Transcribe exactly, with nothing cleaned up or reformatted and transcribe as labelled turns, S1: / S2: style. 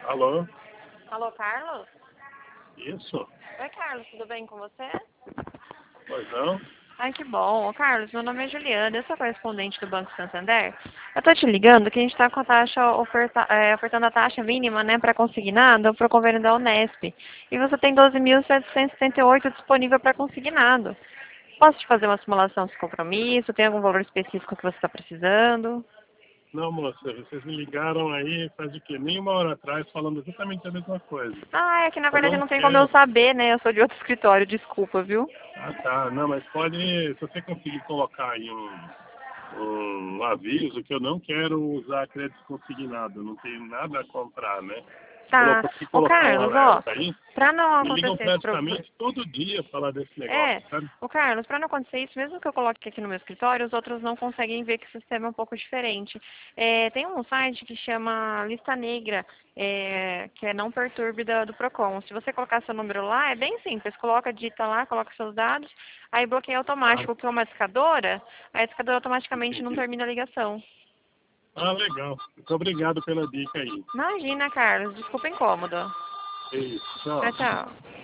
S1: Alô?
S2: Alô, Carlos?
S1: Isso?
S2: Oi, Carlos, tudo bem com você?
S1: Pois não?
S2: Ai, que bom. Ô, Carlos, meu nome é Juliana, eu sou correspondente do Banco Santander. Eu tô te ligando que a gente tá com a taxa oferta, é, ofertando a taxa mínima, né, para consignado pro convênio da Unesp. E você tem doze mil setecentos e setenta e oito disponível para consignado. Posso te fazer uma simulação desse compromisso? Tem algum valor específico que você está precisando?
S1: Não, moça, vocês me ligaram aí faz o quê? Nem uma hora atrás falando exatamente a mesma coisa.
S2: Ah, é que na
S1: Eu
S2: verdade
S1: não
S2: não tem como eu
S1: quero...
S2: saber, né? Eu sou de outro escritório, desculpa, viu?
S1: Ah, tá. Não, mas pode... Se você conseguir colocar aí um, um aviso que eu não quero usar crédito consignado, não tenho nada a comprar, né?
S2: Tá.
S1: Colocar, se
S2: Ô,
S1: colocar um
S2: Carlos, ó,
S1: alerta aí,
S2: pra não
S1: me ligam
S2: acontecer esse problema.
S1: praticamente todo dia falar desse negócio,
S2: É,
S1: sabe?
S2: o Carlos, para não acontecer isso, mesmo que eu coloque aqui no meu escritório, os outros não conseguem ver que o sistema é um pouco diferente. É, tem um site que chama Lista Negra, é, que é Não Perturbe da, do Procon. Se você colocar seu número lá, é bem simples. Coloca, digita lá, coloca seus dados, aí bloqueia
S1: Ah,
S2: automático, que é uma discadora, a discadora automaticamente não
S1: entendi.
S2: termina a ligação.
S1: Ah, legal. Muito obrigado pela dica aí.
S2: Imagina, Carlos, desculpa o incômodo.
S1: É isso. Tchau.
S2: Tchau, tchau.